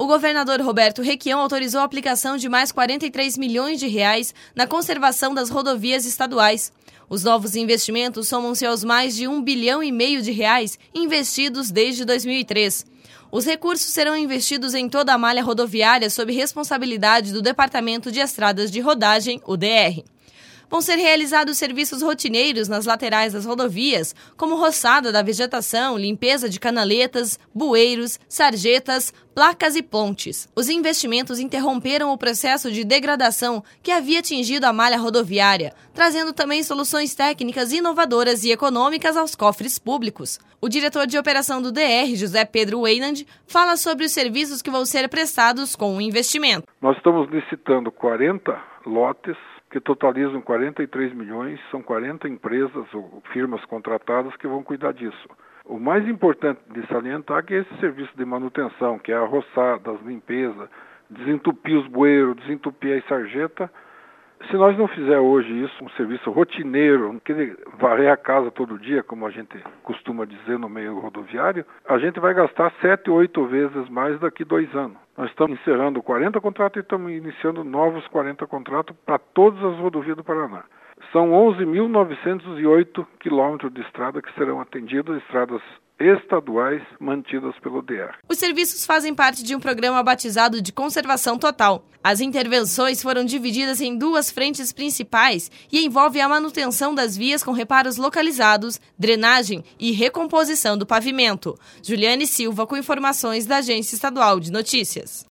O governador Roberto Requião autorizou a aplicação de mais 43 milhões de reais na conservação das rodovias estaduais. Os novos investimentos somam-se aos mais de 1,5 bilhão de reais investidos desde 2003. Os recursos serão investidos em toda a malha rodoviária sob responsabilidade do Departamento de Estradas de Rodagem, o DR. Vão ser realizados serviços rotineiros nas laterais das rodovias, como roçada da vegetação, limpeza de canaletas, bueiros, sarjetas, placas e pontes. Os investimentos interromperam o processo de degradação que havia atingido a malha rodoviária, trazendo também soluções técnicas inovadoras e econômicas aos cofres públicos. O diretor de operação do DR, José Pedro Weinand, fala sobre os serviços que vão ser prestados com o investimento. Nós estamos licitando 40 lotes, que totalizam 43 milhões, são 40 empresas ou firmas contratadas que vão cuidar disso. O mais importante de salientar é que esse serviço de manutenção, que é a roçada, as limpezas, desentupir os bueiros, desentupir a sarjeta, se nós não fizer hoje isso, um serviço rotineiro, que varrer a casa todo dia, como a gente costuma dizer no meio rodoviário, a gente vai gastar 7, 8 vezes mais daqui a 2 anos. Nós estamos encerrando 40 contratos e estamos iniciando novos 40 contratos para todas as rodovias do Paraná. São 11.908 quilômetros de estrada que serão atendidos, estradas estaduais mantidas pelo DR. Os serviços fazem parte de um programa batizado de Conservação Total. As intervenções foram divididas em 2 frentes principais e envolvem a manutenção das vias com reparos localizados, drenagem e recomposição do pavimento. Juliane Silva com informações da Agência Estadual de Notícias.